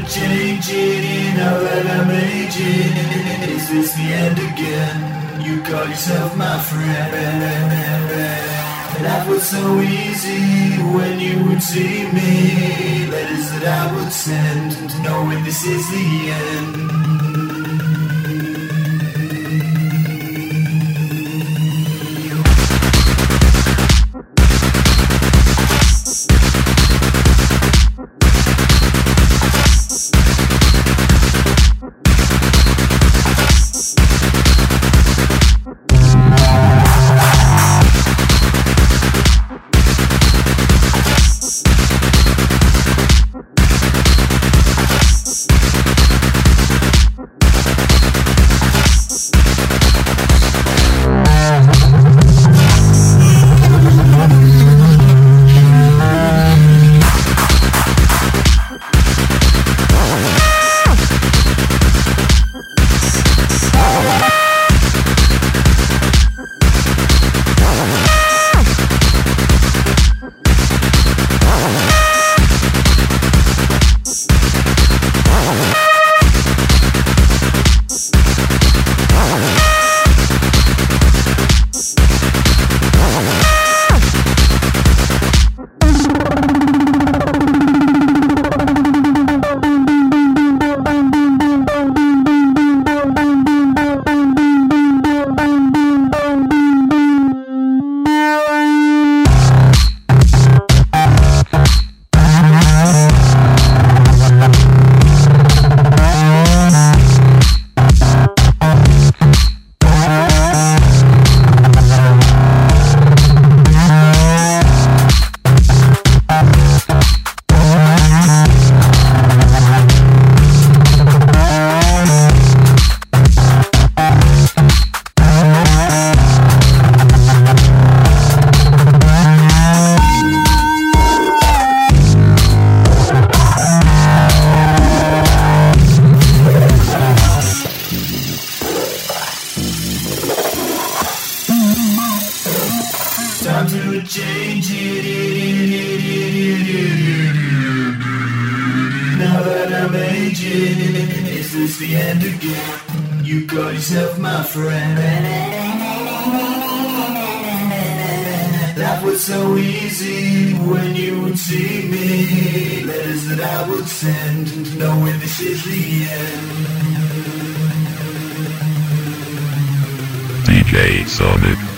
change it now that I'm aging. Is this the end again? You call yourself my friend. Life was so easy when you would see me. Letters that I would send, knowing this is the end. Time to change it. Now that I'm aging, is this the end again? You call yourself my friend. Life was so easy when you would see me. Letters that I would send, knowing this is the end. DJ Sonic.